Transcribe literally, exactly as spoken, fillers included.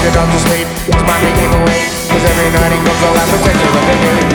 it all to sleep. His mind became awake, cause every night he comes all out protected.